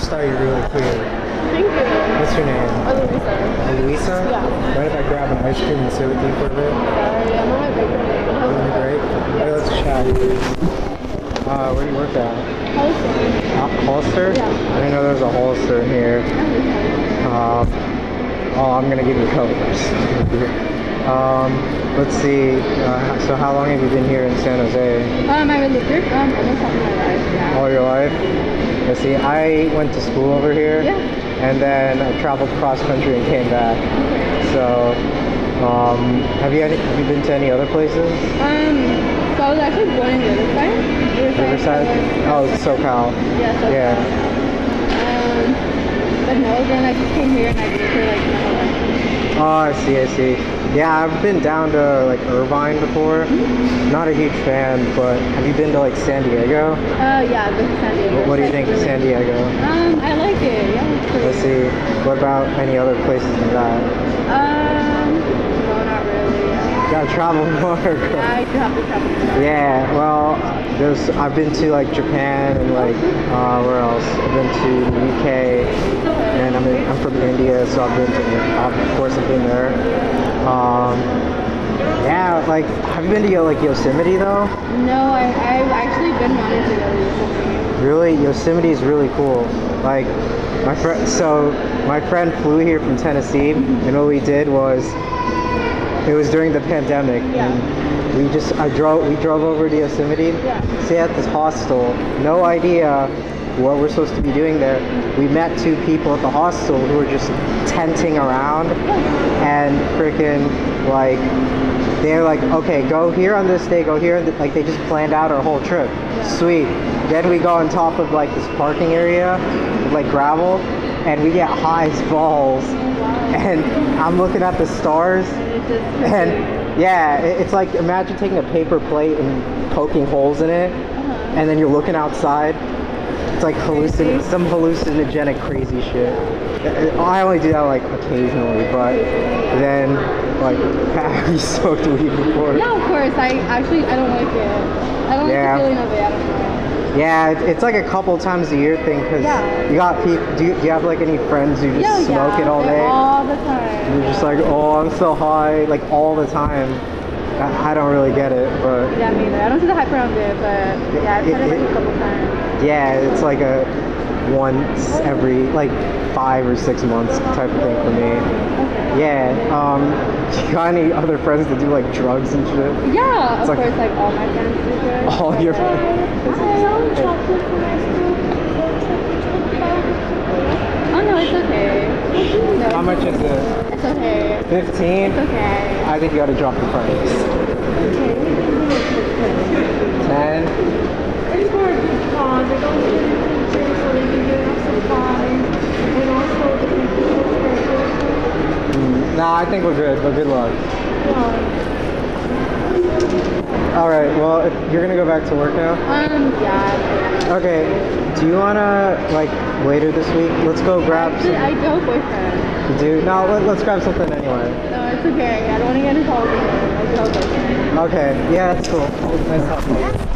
thought you were really cute. Thank you. What's your name? Louisa. Louisa? Yeah. Mind if I grab an ice cream and sit with you for a bit? Sorry, I'm on my break. Really great. Hey, let's chat. Where do you work at? Hollister. Hollister? Yeah. I didn't know there was a Hollister here. Oh, I'm gonna give you Coke. Let's see. So how long have you been here in San Jose? I lived here almost half my life. Yeah. All your life? Let's see. I went to school over here. Yeah. And then I traveled cross country and came back. So, have you been to any other places? So I was actually born in Riverside. Riverside? Oh, SoCal. Yeah, SoCal. Yeah. But no, then I just came here and I lived here like my whole life. Oh, I see. Yeah, I've been down to like Irvine before. Not a huge fan, but have you been to like San Diego? Yeah, I've been to San Diego. What do you think of San Diego? I like it. Yeah, it's pretty. Let's see. What about any other places than that? No, not really. You gotta travel more. Yeah, I do have to travel more. Yeah, well, I've been to like Japan and like where else? I've been to the UK, and I'm from India, so I've been there. Yeah, like have you been to like Yosemite though? No, I've actually been wanting to go to Yosemite. Really, Yosemite is really cool. Like my friend flew here from Tennessee, and what we did was it was during the pandemic. Yeah. And we drove over to Yosemite, stayed at this hostel, no idea what we're supposed to be doing there. We met two people at the hostel who were just tenting around, and freaking like they're like, okay, go here on this day, go here, like they just planned out our whole trip. Sweet. Then we go on top of like this parking area with like gravel, and we get high as balls, and I'm looking at the stars, and yeah, it's like imagine taking a paper plate and poking holes in it, and then you're looking outside. It's like some hallucinogenic crazy shit. I only do that like occasionally, but then like have you smoked weed before? Yeah, of course. I don't like it. I don't like the feeling of it. I don't know. Yeah, it's like a couple times a year thing because you got people. Do you have like any friends who just smoke it all day? All the time. You're just like, oh, I'm so high, like all the time. I don't really get it, but yeah, me neither. I don't see the hype around it, but yeah, I've had it like a couple times. Yeah, it's like a once every like 5 or 6 months type of thing for me. Okay. Yeah. Do you got any other friends that do like drugs and shit? Yeah, of course, like all my friends do drugs. All your friends. Oh no, it's okay. No, How much is it? It's okay. 15? It's okay. I think you gotta drop the price. 10? It's for because they don't get anything free, so they can get enough supplies, and also the people Nah, I think we're good, but good luck. yeah. Alright, well, if you're gonna go back to work now? Yeah. Okay, do you wanna, like, later this week, let's go grab Actually, I do have a boyfriend. You do? No, let's grab something anyway. No, it's okay. I don't want to get into all of it. I do have a boyfriend. Okay, yeah, that's cool. Nice talking to you.